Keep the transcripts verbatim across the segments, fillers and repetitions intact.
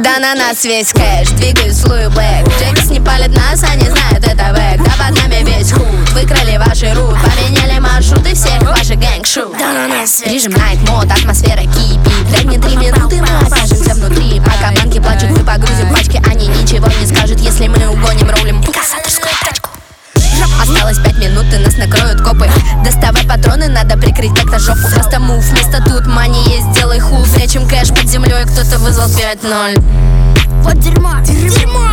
Да на нас весь кэш, двигаюсь Луи Блэк. Джекс не палит нас, они знают это век. Да под нами весь худ, выкрали ваши рут, поменяли маршруты всех ваших гэнг-шут. Да на нас режим найт мод, атмосфера кипит. Дай мне три минуты, мы окажемся внутри. Пока банки плачут, мы погрузим пачки, они ничего не скажут, если мы угоним рулем инкассаторскую тачку. Осталось пять минут и нас накроют копы. Доставай патроны, надо прикрыть как-то жопу. Просто мув, вместо тут мани есть, делай хуй. Прячем кэш под землей, кто-то вызвал пять ноль. Вот дерьмо, дерьмо.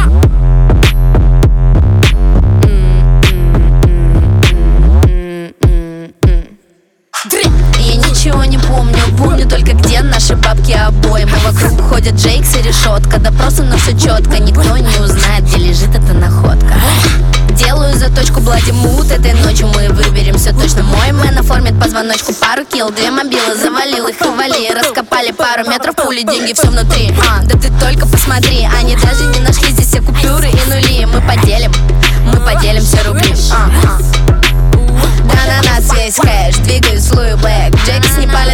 Я ничего не помню, помню только где наши бабки обоим. И вокруг ходят Джейкс и решетка. Да просто, но все четко, никто не узнает, где лежит эта находка. Делаю заточку Блади Мут, этой ночью мы выберем все точно. Мой мэн оформит позвоночку, пару килл, две мобилы, завалил их и вали. Раскопали пару метров, пули, деньги, все внутри. А, да ты только посмотри, они даже не нашли здесь все купюры и нули. Мы поделим, мы поделим все рубли. А, а. Да на нас весь кэш, двигаюсь Луи Блэк. Джекс не палит